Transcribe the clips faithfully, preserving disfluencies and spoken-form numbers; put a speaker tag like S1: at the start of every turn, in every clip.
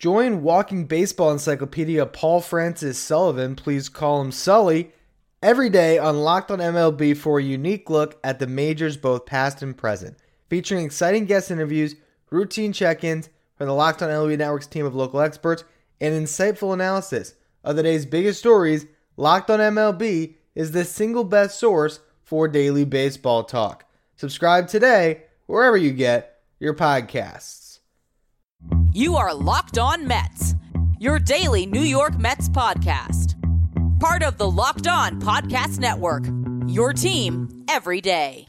S1: Join walking baseball encyclopedia Paul Francis Sullivan, please call him Sully, every day on Locked On M L B for a unique look at the majors both past and present, featuring exciting guest interviews, routine check-ins from the Locked On M L B Network's team of local experts, and insightful analysis of the day's biggest stories. Locked On M L B is the single best source for daily baseball talk. Subscribe today wherever you get your podcasts.
S2: You are Locked On Mets, your daily New York Mets podcast. Part of the Locked On Podcast Network, your team every day.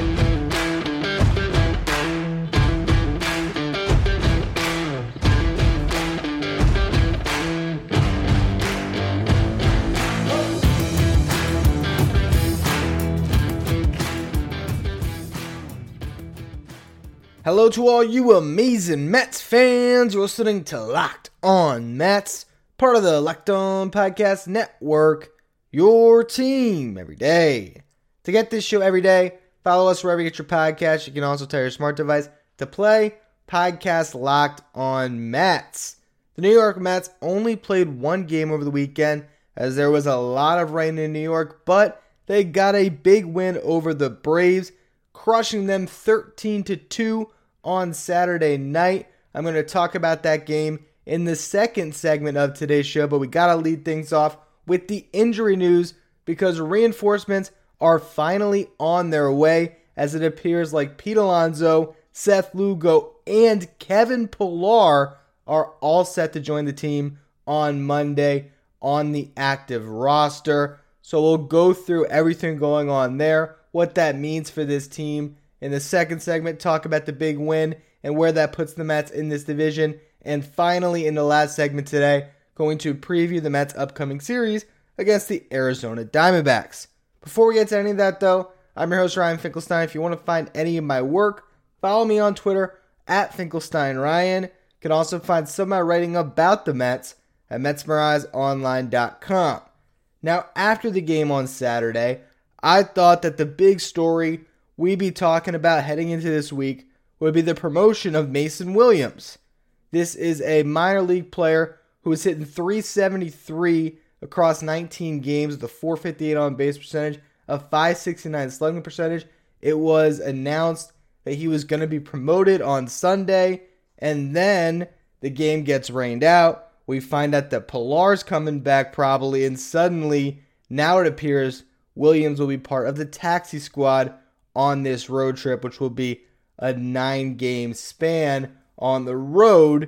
S1: Hello to all you amazing Mets fans. You're listening to Locked On Mets, part of the Locked On Podcast Network, your team every day. To get this show every day, follow us wherever you get your podcast. You can also tell your smart device to play podcast Locked On Mets. The New York Mets only played one game over the weekend as there was a lot of rain in New York, but they got a big win over the Braves, crushing them thirteen to two on Saturday night. I'm going to talk about that game in the second segment of today's show, but we got to lead things off with the injury news because reinforcements are finally on their way as it appears like Pete Alonso, Seth Lugo, and Kevin Pillar are all set to join the team on Monday on the active roster. So we'll go through everything going on there, what that means for this team. In the second segment, talk about the big win and where that puts the Mets in this division. And finally, in the last segment today, going to preview the Mets' upcoming series against the Arizona Diamondbacks. Before we get to any of that, though, I'm your host, Ryan Finkelstein. If you want to find any of my work, follow me on Twitter at FinkelsteinRyan. You can also find some of my writing about the Mets at Mets Mirage Online dot com. Now, after the game on Saturday, I thought that the big story we'd be talking about heading into this week would be the promotion of Mason Williams. This is a minor league player who is hitting three seventy-three across nineteen games with a four fifty-eight on base percentage, a five sixty-nine slugging percentage. It was announced that he was going to be promoted on Sunday, and then the game gets rained out. We find out that Pillar's coming back probably, and suddenly, now it appears Williams will be part of the taxi squad on this road trip, which will be a nine-game span on the road.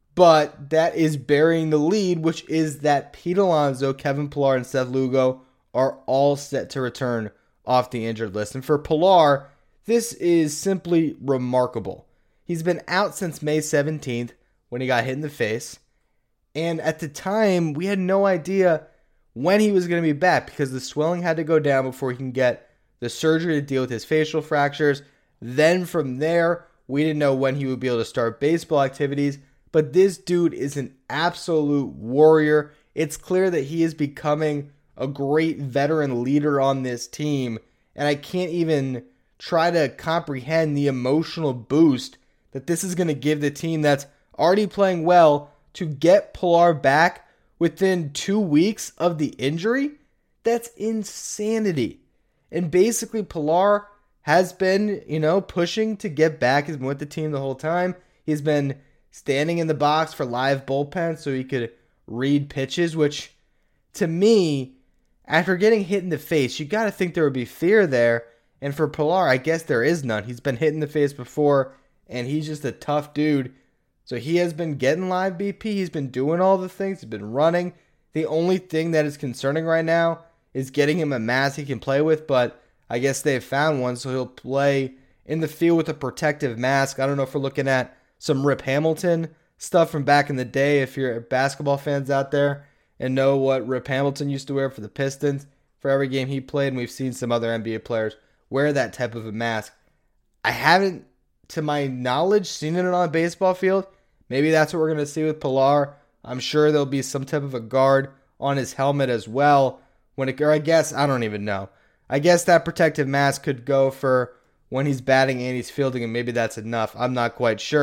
S1: But that is burying the lead, which is that Pete Alonso, Kevin Pillar, and Seth Lugo are all set to return off the injured list. And for Pillar, this is simply remarkable. He's been out since May seventeenth when he got hit in the face. And at the time, we had no idea when he was going to be back because the swelling had to go down before he can get the surgery to deal with his facial fractures. Then from there, we didn't know when he would be able to start baseball activities. But this dude is an absolute warrior. It's clear that he is becoming a great veteran leader on this team. And I can't even try to comprehend the emotional boost that this is going to give the team that's already playing well to get Pillar back within two weeks of the injury. That's insanity. And basically, Pillar has been, you know, pushing to get back. He's been with the team the whole time. He's been standing in the box for live bullpen so he could read pitches, which, to me, after getting hit in the face, you got to think there would be fear there. And for Pillar, I guess there is none. He's been hit in the face before, and he's just a tough dude. So he has been getting live B P. He's been doing all the things. He's been running. The only thing that is concerning right now is getting him a mask he can play with, but I guess they've found one, so he'll play in the field with a protective mask. I don't know if we're looking at some Rip Hamilton stuff from back in the day, if you're basketball fans out there and know what Rip Hamilton used to wear for the Pistons for every game he played, and we've seen some other N B A players wear that type of a mask. I haven't, to my knowledge, seen it on a baseball field. Maybe that's what we're going to see with Pillar. I'm sure there'll be some type of a guard on his helmet as well. When it, or I guess, I don't even know. I guess that protective mask could go for when he's batting and he's fielding, and maybe that's enough. I'm not quite sure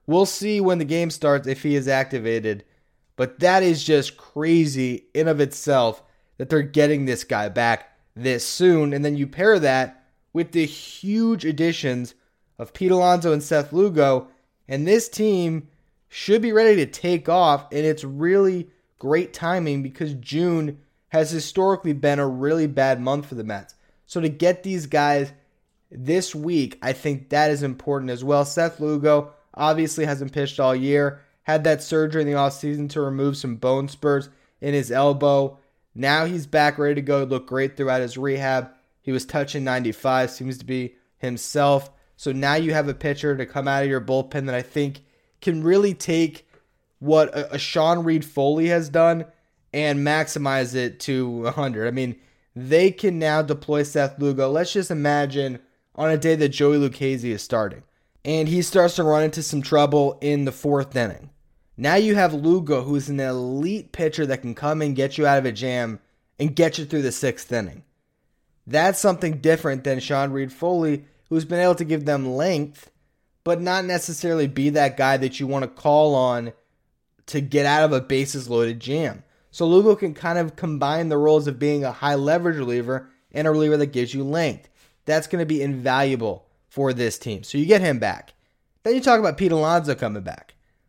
S1: We'll see when the game starts if he is activated. But that is just crazy in of itself that they're getting this guy back this soon. And then you pair that with the huge additions of Pete Alonso and Seth Lugo, and this team should be ready to take off. And it's really great timing because June has historically been a really bad month for the Mets. So to get these guys this week, I think that is important as well. Seth Lugo obviously hasn't pitched all year. Had that surgery in the offseason to remove some bone spurs in his elbow. Now he's back ready to go. He looked great throughout his rehab. He was touching ninety-five, seems to be himself. So now you have a pitcher to come out of your bullpen that I think can really take what a, a Sean Reed-Foley has done and maximize it to one hundred. I mean, they can now deploy Seth Lugo. Let's just imagine on a day that Joey Lucchesi is starting, and he starts to run into some trouble in the fourth inning. Now you have Lugo, who's an elite pitcher that can come and get you out of a jam and get you through the sixth inning. That's something different than Sean Reed-Foley, who's been able to give them length, but not necessarily be that guy that you want to call on to get out of a bases-loaded jam. So Lugo can kind of combine the roles of being a high-leverage reliever and a reliever that gives you length. That's going to be invaluable for this team. So you get him back. Then you talk about Pete Alonso coming back.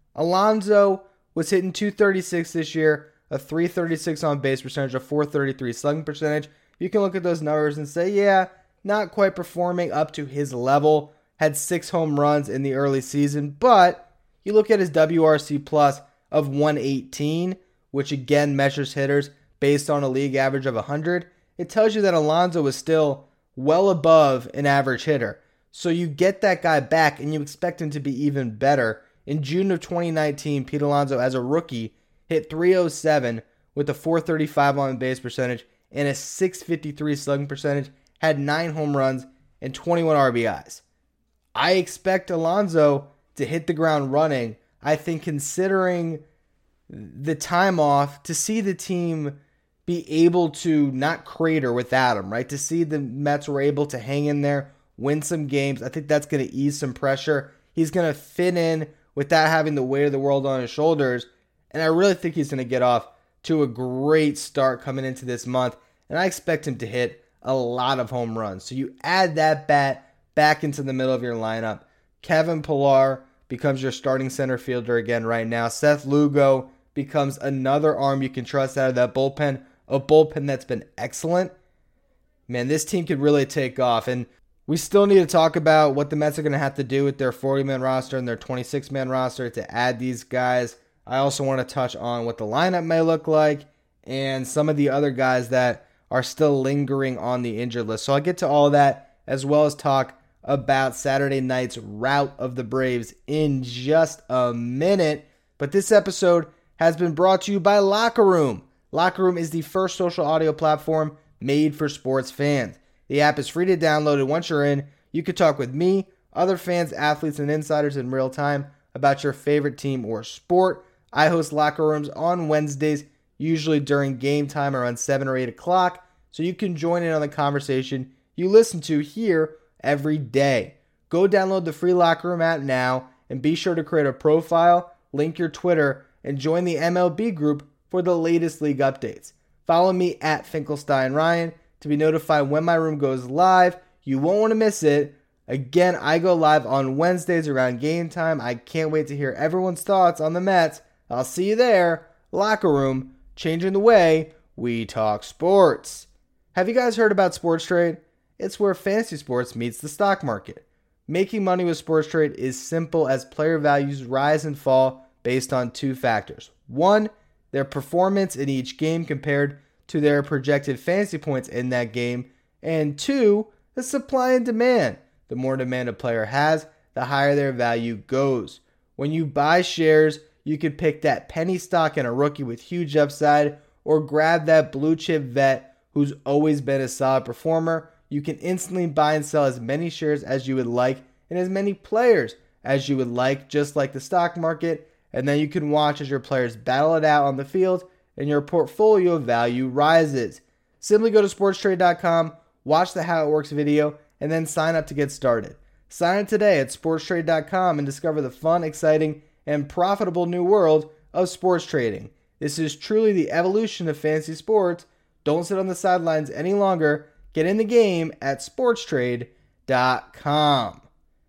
S1: Alonso was hitting two thirty-six this year, a three thirty-six on base percentage, a four thirty-three slugging percentage. You can look at those numbers and say, yeah, not quite performing up to his level. Had six home runs in the early season, but you look at his W R C plus of one eighteen, which again measures hitters based on a league average of one hundred. It tells you that Alonso was still well above an average hitter. So you get that guy back and you expect him to be even better. In June of twenty nineteen, Pete Alonso, as a rookie, hit three oh seven with a four thirty-five on base percentage and a six fifty-three slugging percentage, had nine home runs and twenty-one R B Is. I expect Alonso to hit the ground running. I think considering the time off, to see the team be able to not crater without him, right? To see the Mets were able to hang in there, win some games, I think that's going to ease some pressure. He's going to fit in without having the weight of the world on his shoulders. And I really think he's going to get off to a great start coming into this month. And I expect him to hit a lot of home runs. So you add that bat back into the middle of your lineup. Kevin Pillar becomes your starting center fielder again right now. Seth Lugo becomes another arm you can trust out of that bullpen. A bullpen that's been excellent. Man, this team could really take off. And we still need to talk about what the Mets are going to have to do with their forty-man roster and their twenty-six-man roster to add these guys. I also want to touch on what the lineup may look like and some of the other guys that are still lingering on the injured list. So I'll get to all that as well as talk about Saturday night's rout of the Braves in just a minute. But this episode has been brought to you by Locker Room. Locker Room is the first social audio platform made for sports fans. The app is free to download, and once you're in, you can talk with me, other fans, athletes, and insiders in real time about your favorite team or sport. I host Locker Rooms on Wednesdays, usually during game time around seven or eight o'clock, so you can join in on the conversation you listen to here every day. Go download the free Locker Room app now, and be sure to create a profile, link your Twitter, and join the M L B group for the latest league updates. Follow me at Finkelstein Ryan to be notified when my room goes live. You won't want to miss it. Again, I go live on Wednesdays around game time. I can't wait to hear everyone's thoughts on the Mets. I'll see you there. Locker Room, changing the way we talk sports. Have you guys heard about Sports Trade? It's where fantasy sports meets the stock market. Making money with Sports Trade is simple as player values rise and fall based on two factors. One, their performance in each game compared to their projected fantasy points in that game. And two, the supply and demand. The more demand a player has, the higher their value goes. When you buy shares, you can pick that penny stock in a rookie with huge upside, or grab that blue chip vet who's always been a solid performer. You can instantly buy and sell as many shares as you would like and as many players as you would like, just like the stock market. And then you can watch as your players battle it out on the field and your portfolio value rises. Simply go to sports trade dot com, watch the How It Works video, and then sign up to get started. Sign up today at sports trade dot com and discover the fun, exciting, and profitable new world of sports trading. This is truly the evolution of fantasy sports. Don't sit on the sidelines any longer. Get in the game at sports trade dot com.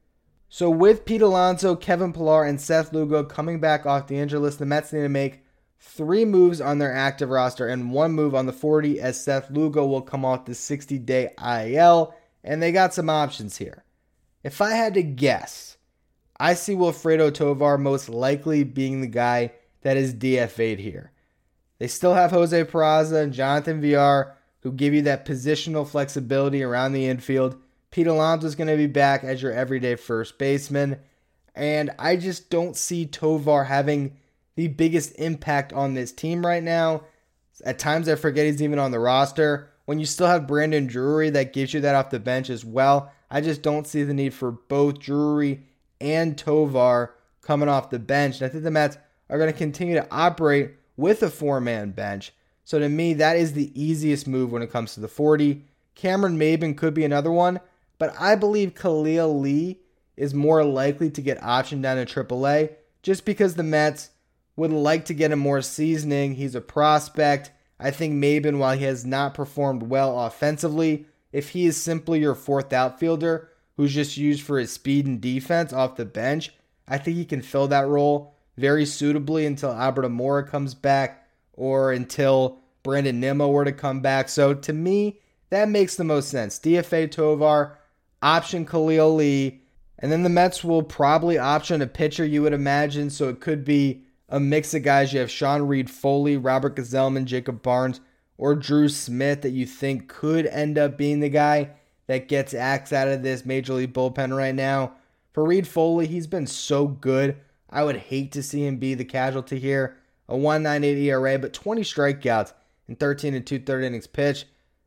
S1: So with Pete Alonso, Kevin Pillar, and Seth Lugo coming back off the injury list, the Mets need to make three moves on their active roster and one move on the forty, as Seth Lugo will come off the sixty-day I L, and they got some options here. If I had to guess, I see Wilfredo Tovar most likely being the guy that is D F A'd here. They still have Jose Peraza and Jonathan Villar, who give you that positional flexibility around the infield. Pete Alonso is going to be back as your everyday first baseman, and I just don't see Tovar having the biggest impact on this team right now. At times I forget he's even on the roster. When you still have Brandon Drury that gives you that off the bench as well, I just don't see the need for both Drury and Tovar coming off the bench. And I think the Mets are going to continue to operate with a four-man bench. So to me, that is the easiest move when it comes to the forty. Cameron Maybin could be another one, but I believe Khalil Lee is more likely to get optioned down to triple A just because the Mets would like to get him more seasoning. He's a prospect. I think Maybin, while he has not performed well offensively, if he is simply your fourth outfielder who's just used for his speed and defense off the bench, I think he can fill that role very suitably until Albert Amora comes back or until Brandon Nimmo were to come back. So to me, that makes the most sense. D F A Tovar, option Khalil Lee, and then the Mets will probably option a pitcher, you would imagine. So it could be a mix of guys. You have Sean Reed-Foley, Robert Gsellman, Jacob Barnes, or Drew Smith that you think could end up being the guy that gets axed out of this Major League bullpen right now. For Reed-Foley, he's been so good. I would hate to see him be the casualty here. A one point nine eight E R A, but twenty strikeouts in thirteen and two-thirds innings pitched.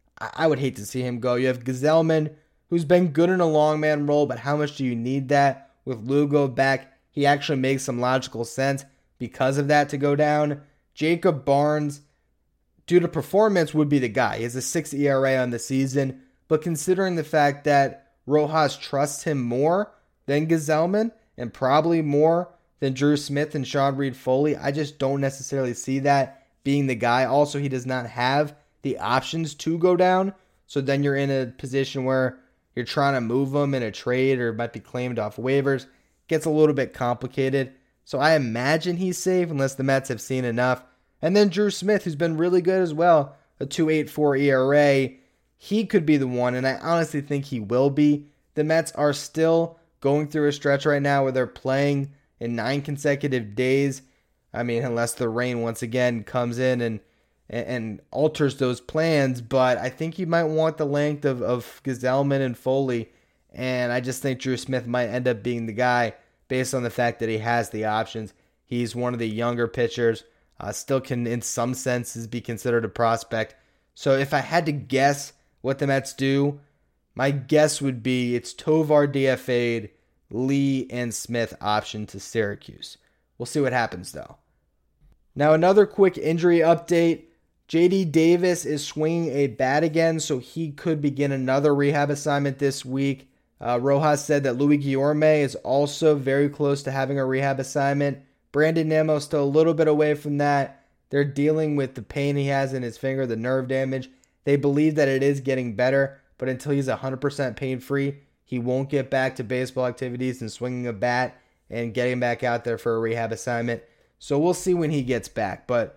S1: I would hate to see him go. You have Gsellman, who's been good in a long man role, but how much do you need that? With Lugo back, he actually makes some logical sense because of that to go down. Jacob Barnes, due to performance, would be the guy. He has a six E R A on the season, but considering the fact that Rojas trusts him more than Gsellman, and probably more than Drew Smith and Sean Reed-Foley, I just don't necessarily see that being the guy. Also, he does not have the options to go down, so then you're in a position where you're trying to move him in a trade or might be claimed off waivers. Gets a little bit complicated. So I imagine he's safe unless the Mets have seen enough. And then Drew Smith, who's been really good as well, a two point eight four E R A. He could be the one, and I honestly think he will be. The Mets are still going through a stretch right now where they're playing in nine consecutive days. I mean, unless the rain once again comes in and and alters those plans. But I think you might want the length of, of Gsellman and Foley. And I just think Drew Smith might end up being the guy based on the fact that he has the options. He's one of the younger pitchers. Uh, still can, in some senses, be considered a prospect. So if I had to guess what the Mets do, my guess would be it's Tovar D F A'd, Lee and Smith option to Syracuse. We'll see what happens, though. Now, another quick injury update. J D Davis is swinging a bat again, so he could begin another rehab assignment this week. Uh, Rojas said that Louis Guillorme is also very close to having a rehab assignment. Brandon Nimmo still a little bit away from that. They're dealing with the pain he has in his finger, the nerve damage. They believe that it is getting better, but until he's one hundred percent pain-free, he won't get back to baseball activities and swinging a bat and getting back out there for a rehab assignment. So we'll see when he gets back, but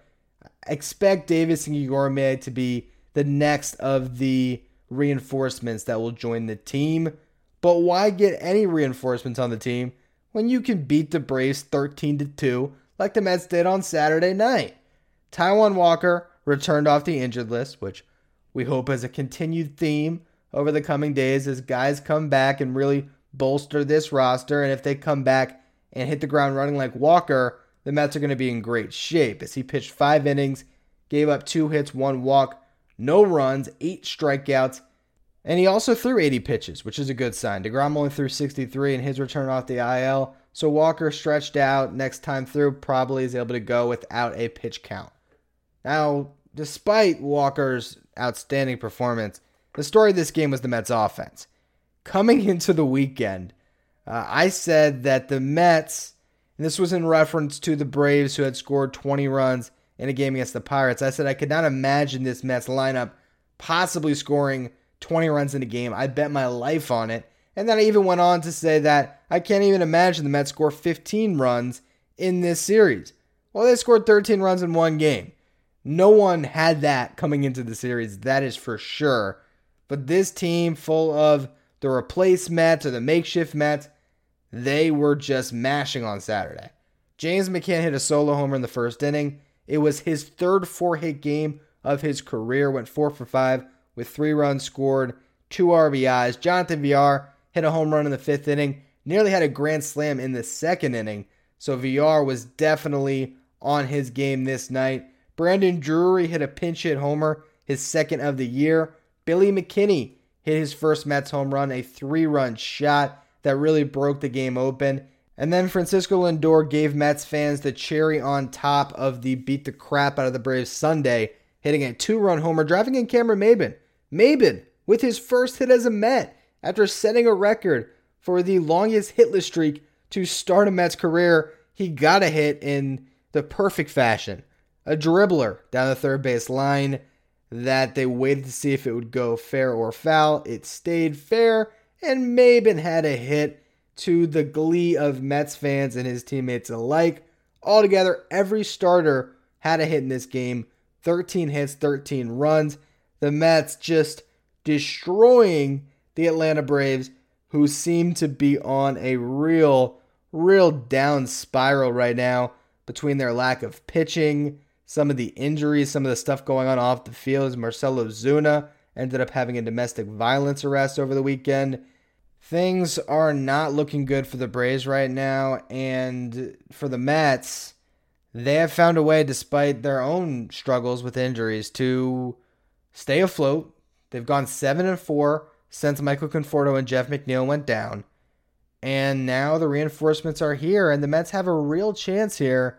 S1: expect Davis and Guillorme to be the next of the reinforcements that will join the team. But why get any reinforcements on the team when you can beat the Braves thirteen to two like the Mets did on Saturday night? Taijuan Walker returned off the injured list, which we hope is a continued theme over the coming days as guys come back and really bolster this roster. And if they come back and hit the ground running like Walker, the Mets are going to be in great shape as he pitched five innings, gave up two hits, one walk, no runs, eight strikeouts, and he also threw eighty pitches, which is a good sign. DeGrom only threw sixty-three in his return off the I L, so Walker stretched out. Next time through, probably is able to go without a pitch count. Now, despite Walker's outstanding performance, the story of this game was the Mets offense. Coming into the weekend, Uh, I said that the Mets, and this was in reference to the Braves who had scored twenty runs in a game against the Pirates. I said I could not imagine this Mets lineup possibly scoring twenty runs in a game. I bet my life on it. And then I even went on to say that I can't even imagine the Mets score fifteen runs in this series. Well, they scored thirteen runs in one game. No one had that coming into the series, that is for sure. But this team, full of the replaced Mets or the makeshift Mets, they were just mashing on Saturday. James McCann hit a solo homer in the first inning. It was his third four-hit game of his career. Went four for five with three runs scored, two R B Is. Jonathan Villar hit a home run in the fifth inning. Nearly had a grand slam in the second inning. So Villar was definitely on his game this night. Brandon Drury hit a pinch hit homer, his second of the year. Billy McKinney hit his first Mets home run, a three-run shot that really broke the game open. And then Francisco Lindor gave Mets fans the cherry on top of the beat the crap out of the Braves Sunday, hitting a two-run homer, driving in Cameron Maybin. Maybin with his first hit as a Met after setting a record for the longest hitless streak to start a Mets career. He got a hit in the perfect fashion. A dribbler down the third base line that they waited to see if it would go fair or foul. It stayed fair, and Maybin had a hit to the glee of Mets fans and his teammates alike. Altogether, every starter had a hit in this game. thirteen hits, thirteen runs. The Mets just destroying the Atlanta Braves, who seem to be on a real, real down spiral right now between their lack of pitching, some of the injuries, some of the stuff going on off the field. As Marcell Ozuna ended up having a domestic violence arrest over the weekend. Things are not looking good for the Braves right now, and for the Mets, they have found a way, despite their own struggles with injuries, to stay afloat. They've gone seven and four since Michael Conforto and Jeff McNeil went down, and now the reinforcements are here, and the Mets have a real chance here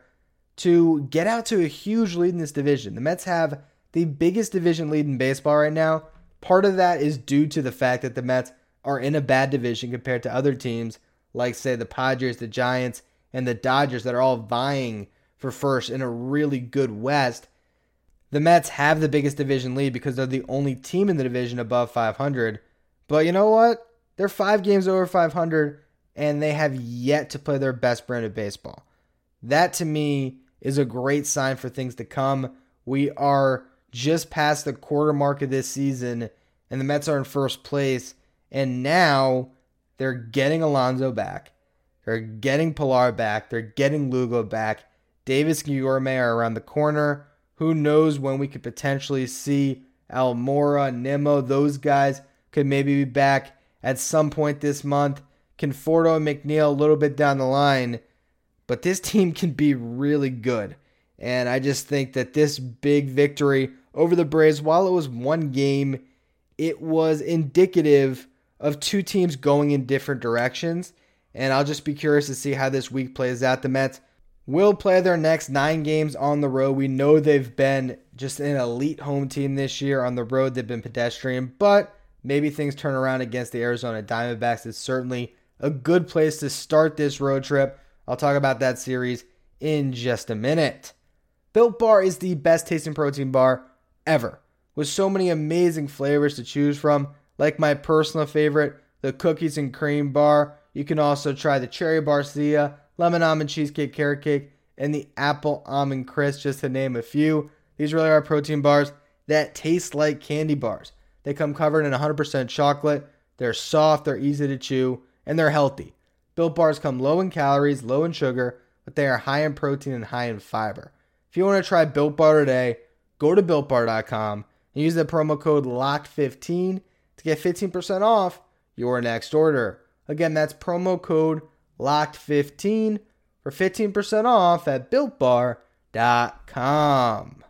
S1: to get out to a huge lead in this division. The Mets have the biggest division lead in baseball right now. Part of that is due to the fact that the Mets are in a bad division compared to other teams like, say, the Padres, the Giants, and the Dodgers that are all vying for first in a really good West. The Mets have the biggest division lead because they're the only team in the division above five hundred. But you know what? They're five games over five hundred, and they have yet to play their best brand of baseball. That, to me, is a great sign for things to come. We are just past the quarter mark of this season, and the Mets are in first place. And now they're getting Alonso back. They're getting Pilar back. They're getting Lugo back. Davis and Guillorme are around the corner. Who knows when we could potentially see Almora, Nimmo, those guys could maybe be back at some point this month. Conforto and McNeil a little bit down the line. But this team can be really good. And I just think that this big victory over the Braves, while it was one game, it was indicative of two teams going in different directions. And I'll just be curious to see how this week plays out. The Mets will play their next nine games on the road. We know they've been just an elite home team this year. On the road, they've been pedestrian. But maybe things turn around against the Arizona Diamondbacks. It's certainly a good place to start this road trip. I'll talk about that series in just a minute. Built Bar is the best tasting protein bar ever, with so many amazing flavors to choose from, like my personal favorite, the cookies and cream bar. You can also try the cherry barcia, lemon almond cheesecake carrot cake, and the apple almond crisp, just to name a few. These really are protein bars that taste like candy bars. They come covered in one hundred percent chocolate. They're soft, they're easy to chew, and they're healthy. Built Bars come low in calories, low in sugar, but they are high in protein and high in fiber. If you want to try Built Bar today, go to built bar dot com and use the promo code locked fifteen to get fifteen percent off your next order. Again, that's promo code locked fifteen for fifteen percent off at built bar dot com.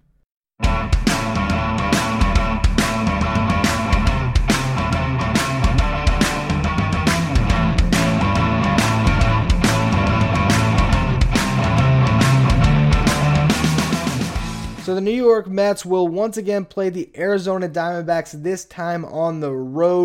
S1: So the New York Mets will once again play the Arizona Diamondbacks, this time on the road.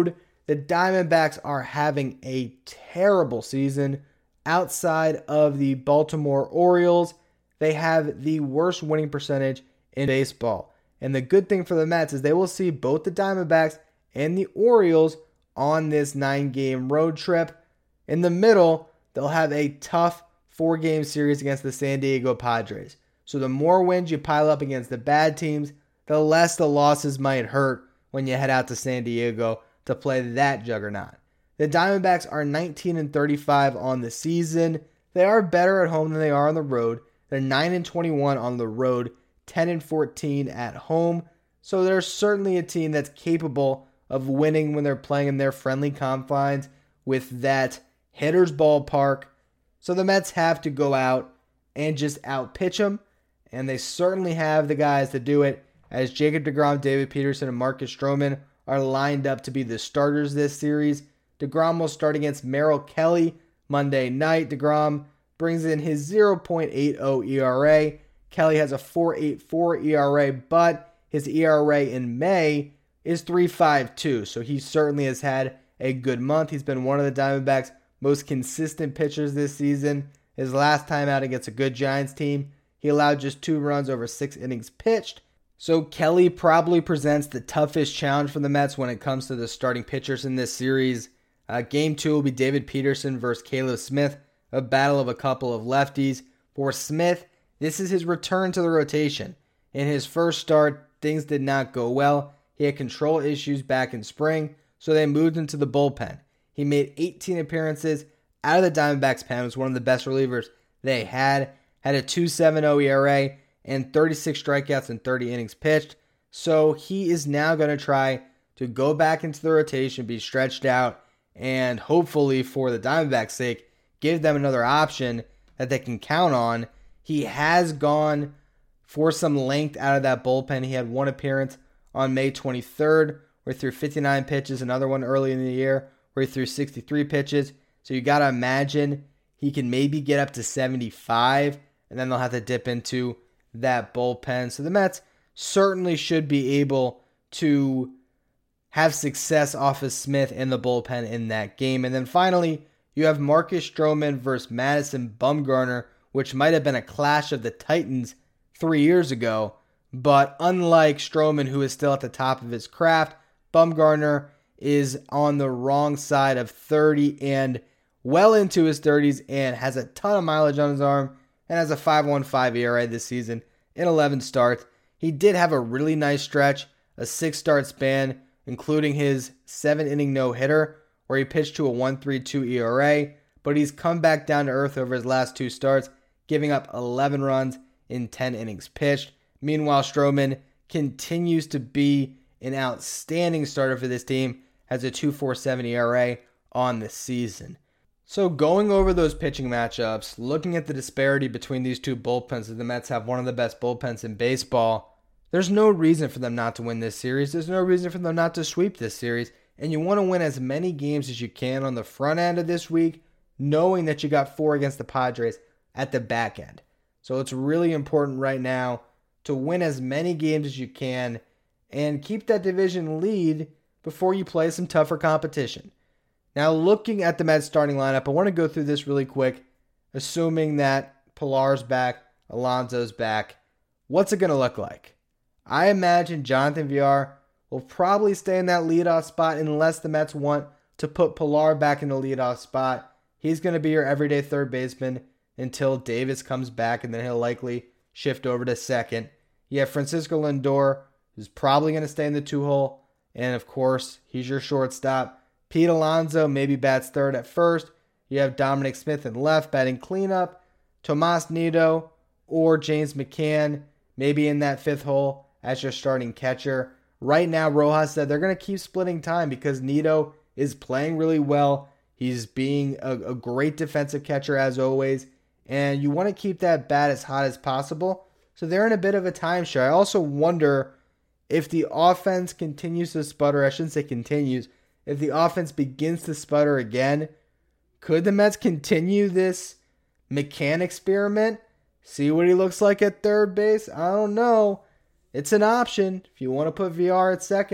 S1: the Diamondbacks are having a terrible season. Outside of the Baltimore Orioles, they have the worst winning percentage in baseball. And the good thing for the Mets is they will see both the Diamondbacks and the Orioles on this nine-game road trip. In the middle, they'll have a tough four-game series against the San Diego Padres. So the more wins you pile up against the bad teams, the less the losses might hurt when you head out to San Diego to play that juggernaut. The Diamondbacks are nineteen and thirty-five on the season. They are better at home than they are on the road. They're nine and twenty-one on the road, ten and fourteen at home. So they're certainly a team that's capable of winning when they're playing in their friendly confines with that hitter's ballpark. So the Mets have to go out and just outpitch them, and they certainly have the guys to do it, as Jacob deGrom, David Peterson, and Marcus Stroman are lined up to be the starters this series. DeGrom will start against Merrill Kelly Monday night. DeGrom brings in his oh point eight oh E R A. Kelly has a four point eight four E R A, but his E R A in May is three point five two, so he certainly has had a good month. He's been one of the Diamondbacks' most consistent pitchers this season. His last time out against a good Giants team, he allowed just two runs over six innings pitched. So Kelly probably presents the toughest challenge for the Mets when it comes to the starting pitchers in this series. Uh, game two will be David Peterson versus Caleb Smith, a battle of a couple of lefties. For Smith, this is his return to the rotation. In his first start, things did not go well. He had control issues back in spring, so they moved him to the bullpen. He made eighteen appearances out of the Diamondbacks pen, was one of the best relievers they had, had a two point seven oh E R A and thirty-six strikeouts and thirty innings pitched. So he is now going to try to go back into the rotation, be stretched out, and hopefully, for the Diamondbacks' sake, give them another option that they can count on. He has gone for some length out of that bullpen. He had one appearance on May twenty-third where he threw fifty-nine pitches, another one early in the year where he threw sixty-three pitches. So you got to imagine he can maybe get up to seventy-five, and then they'll have to dip into that bullpen. So the Mets certainly should be able to have success off of Smith in the bullpen in that game. And then finally, you have Marcus Stroman versus Madison Bumgarner, which might have been a clash of the Titans three years ago. But unlike Stroman, who is still at the top of his craft, Bumgarner is on the wrong side of thirty and well into his thirties and has a ton of mileage on his arm and has a five point one five E R A this season in eleven starts. He did have a really nice stretch, a six-start span, including his seven-inning no-hitter, where he pitched to a one point three two E R A, but he's come back down to earth over his last two starts, giving up eleven runs in ten innings pitched. Meanwhile, Stroman continues to be an outstanding starter for this team, has a two point four seven E R A on the season. So going over those pitching matchups, looking at the disparity between these two bullpens, the Mets have one of the best bullpens in baseball. There's no reason for them not to win this series. There's no reason for them not to sweep this series. And you want to win as many games as you can on the front end of this week, knowing that you got four against the Padres at the back end. So it's really important right now to win as many games as you can and keep that division lead before you play some tougher competition. Now, looking at the Mets starting lineup, I want to go through this really quick, assuming that Pilar's back, Alonso's back. What's it going to look like? I imagine Jonathan Villar will probably stay in that leadoff spot unless the Mets want to put Pilar back in the leadoff spot. He's going to be your everyday third baseman until Davis comes back, and then he'll likely shift over to second. You have Francisco Lindor, who's probably going to stay in the two-hole, and of course, he's your shortstop. Pete Alonso maybe bats third at first. You have Dominic Smith in left batting cleanup. Tomas Nido or James McCann maybe in that fifth hole as your starting catcher. Right now, Rojas said they're going to keep splitting time because Nido is playing really well. He's being a, a great defensive catcher as always. And you want to keep that bat as hot as possible. So they're in a bit of a timeshare. I also wonder if the offense continues to sputter. I shouldn't say continues. If the offense begins to sputter again, could the Mets continue this McCann experiment? See what he looks like at third base? I don't know. It's an option. If you want to put V R at second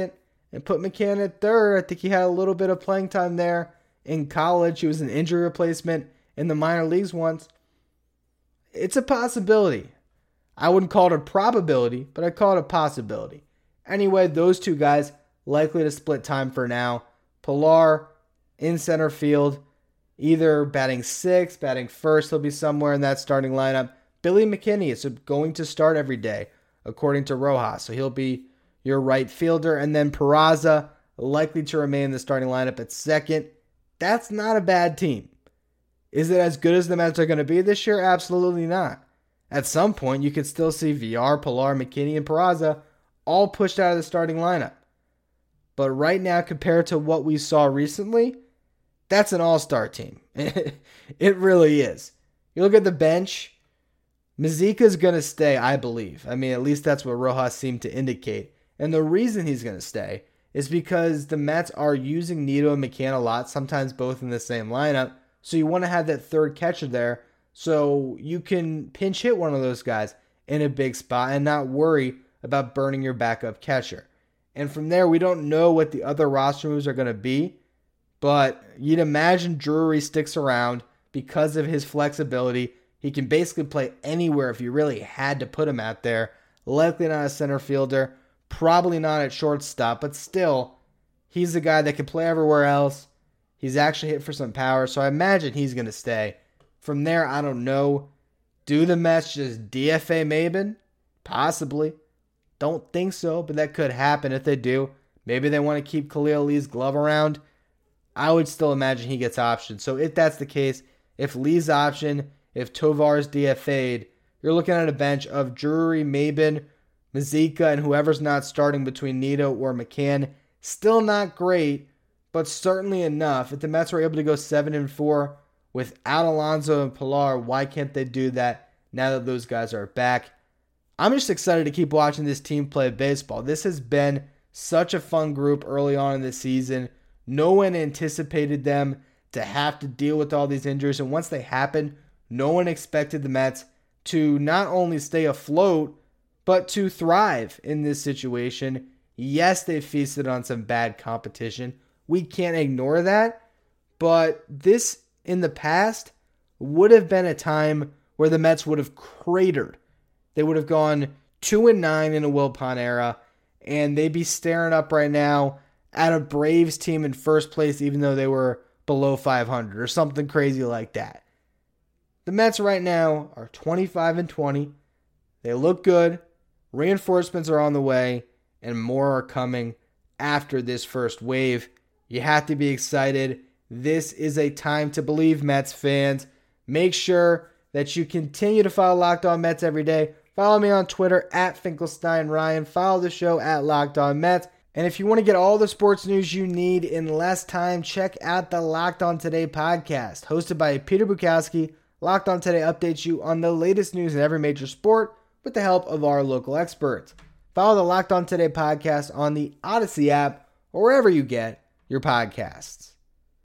S1: and put McCann at third. I think he had a little bit of playing time there in college. He was an injury replacement in the minor leagues once. It's a possibility. I wouldn't call it a probability, but I'd call it a possibility. Anyway, those two guys likely to split time for now. Pilar in center field, either batting sixth, batting first. He'll be somewhere in that starting lineup. Billy McKinney is going to start every day, according to Rojas. So he'll be your right fielder. And then Peraza likely to remain in the starting lineup at second. That's not a bad team. Is it as good as the Mets are going to be this year? Absolutely not. At some point, you could still see V R, Pilar, McKinney, and Peraza all pushed out of the starting lineup. But right now, compared to what we saw recently, that's an all-star team. It really is. You look at the bench, Mazika's going to stay, I believe. I mean, at least that's what Rojas seemed to indicate. And the reason he's going to stay is because the Mets are using Nido and McCann a lot, sometimes both in the same lineup. So you want to have that third catcher there so you can pinch hit one of those guys in a big spot and not worry about burning your backup catcher. And from there, we don't know what the other roster moves are going to be, but you'd imagine Drury sticks around because of his flexibility. He can basically play anywhere if you really had to put him out there. Likely not a center fielder, probably not at shortstop, but still, he's the guy that can play everywhere else. He's actually hit for some power, so I imagine he's going to stay. From there, I don't know. Do the Mets just D F A Maben? Possibly. Don't think so, but that could happen if they do. Maybe they want to keep Khalil Lee's glove around. I would still imagine he gets optioned. So if that's the case, if Lee's optioned, if Tovar's D F A'd, you're looking at a bench of Drury, Maben, Mazika, and whoever's not starting between Nido or McCann. Still not great, but certainly enough. If the Mets were able to go seven and four without Alonso and Pilar, why can't they do that now that those guys are back? I'm just excited to keep watching this team play baseball. This has been such a fun group early on in the season. No one anticipated them to have to deal with all these injuries, and once they happened, no one expected the Mets to not only stay afloat, but to thrive in this situation. Yes, they feasted on some bad competition. We can't ignore that, but this in the past would have been a time where the Mets would have cratered. They would have gone two and nine in a Wilpon era, and they'd be staring up right now at a Braves team in first place, even though they were below five hundred or something crazy like that. The Mets right now are twenty-five and twenty. They look good. Reinforcements are on the way, and more are coming after this first wave. You have to be excited. This is a time to believe, Mets fans. Make sure that you continue to follow Locked On Mets every day. Follow me on Twitter at Finkelstein Ryan. Follow the show at Locked On Mets. And if you want to get all the sports news you need in less time, check out the Locked On Today podcast, hosted by Peter Bukowski. Locked On Today updates you on the latest news in every major sport with the help of our local experts. Follow the Locked On Today podcast on the Odyssey app or wherever you get your podcasts.